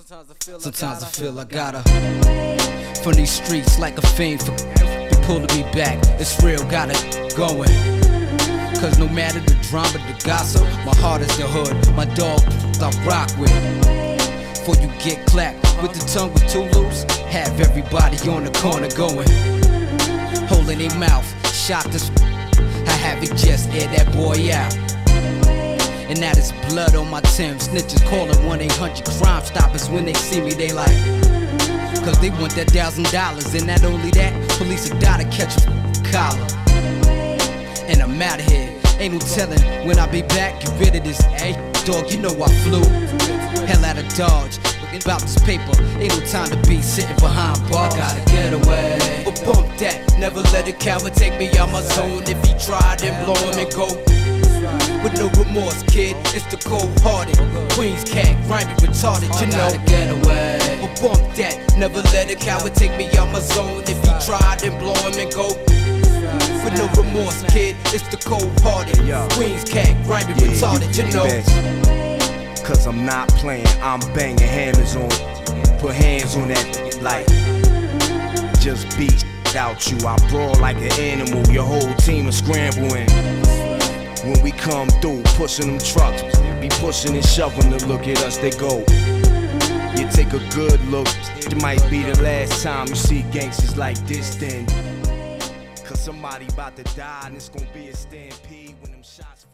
Sometimes I feel I gotta from these streets like a fiend for be pulling me back. It's real, got it going. Cause no matter the drama, the gossip, my heart is the hood, my dog I rock with. Before you get clapped with the tongue with too loose, have everybody on the corner going, holding their mouth, shot this. I have it just air that boy out. And now there's blood on my Timbs. Snitches calling 1-800 Crime Stoppers. When they see me, they like, cause they want that $1,000. And not only that, police will die to catch a collar. And I'm out of here, ain't no telling when I be back. Get rid of this, hey, dog, you know I flew hell out of Dodge. Looking about this paper, ain't no time to be sitting behind bars. I gotta get away, but bump that. Never let a coward take me out my zone. If he try, then blow him and go. With no remorse, kid, it's the cold-hearted Queens cat, rhyming retarded, you know. I gotta get away, but bump that. Never let a coward take me out my zone. If he try, then blow him and go. With no remorse, kid, it's the cold-hearted Queens cat, rhyming retarded, you know. Cause I'm not playing, I'm banging hammers on. Put hands on that like just beat out you. I brawl like an animal, your whole team is scrambling. When we come through, pushing them trucks, be pushing and shoving to look at us, they go. You take a good look, it might be the last time you see gangsters like this then. Cause somebody about to die and it's gonna be a stampede when them shots